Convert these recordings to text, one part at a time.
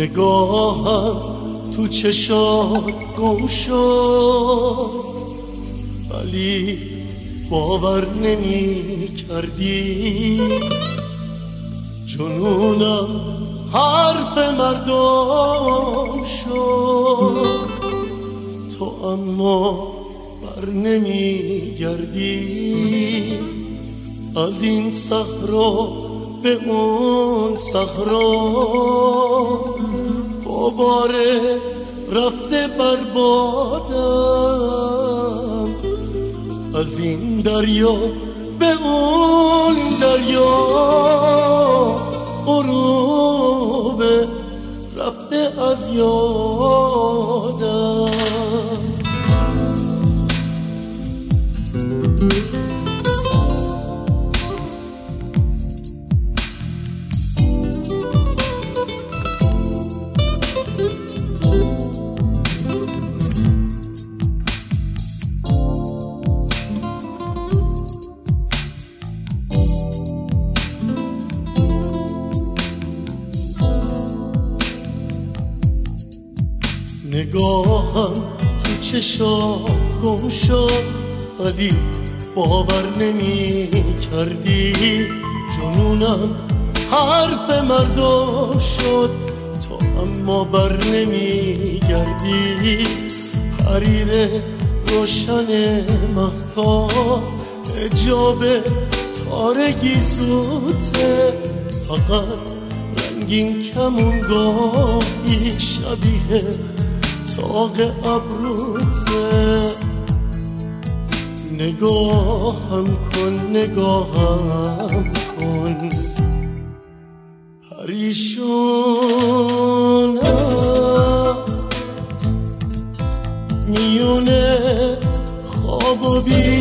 نگاهم تو چشات گم شد، ولی باور نمی کردی جنونم حرف مردم شد. تو اما بر نمی گردی از این صحرا به اون صحرا، باره رفته بربادم از این دریا به اون دریا، غروب رفته از یادم. نگاهم تو چشات گم شد، ولی باور نمی کردی جنونم حرف مردم شد. تو اما بر نمی گردی حریر روشن مهتاب، حجاب تارگی سوته، فقط رنگین کمونگاهی شبیه تاق ابروته. نگاهم کن نگاهم کن، پریشونم میونه خواب و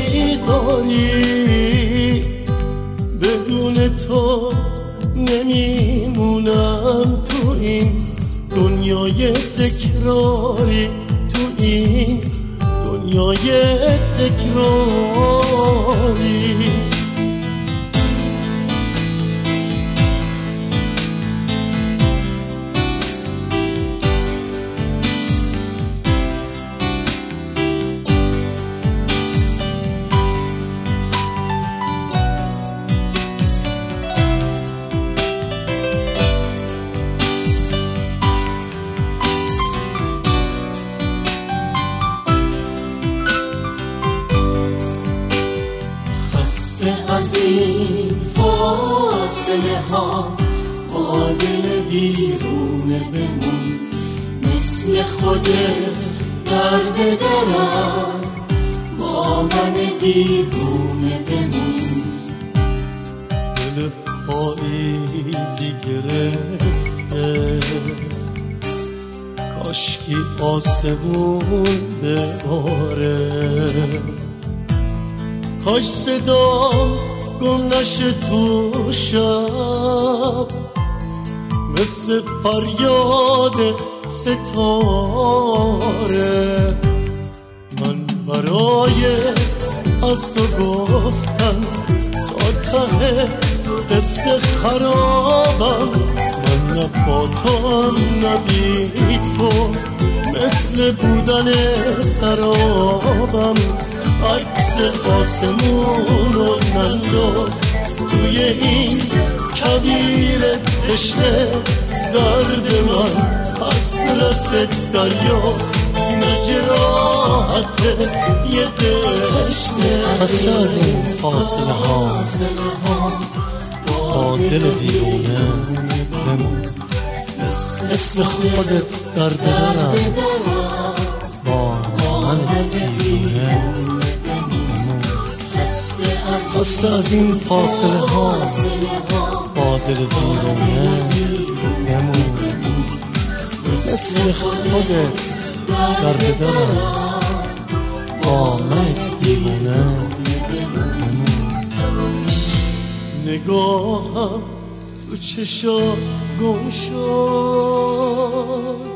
بیداری، بدون تو نمیمونم تو این دنیای تکراری، تو این دنیای تکراری. از این فاصله ها با دل ویرونه بمون، مثل خودت در بدرم با من دیوونه بمون. دل پاییزی گرفته، کاشکی آسمون بباره، کاش صدام گم نشه تو شب، مثل فریاد ستاره. من برای از تو گفتم تا ته قصه خرابم، من نه با تو هم نه بی تو، مثل بودن سرابم. عکس آسمون رو ننداز توی این کویر تشنه، درد من حسرت دریاست، نه جراحت یه دشته. پس از این فاصله ها با دل ویرونه بمون، مثل خودت در بدرم با من دیوونه بمون. خسته از این فاصله ها با دل ویرونه بمون، مثل خودت در بدرم با من دیوونه بمون. نگاهم تو چشات گم شد،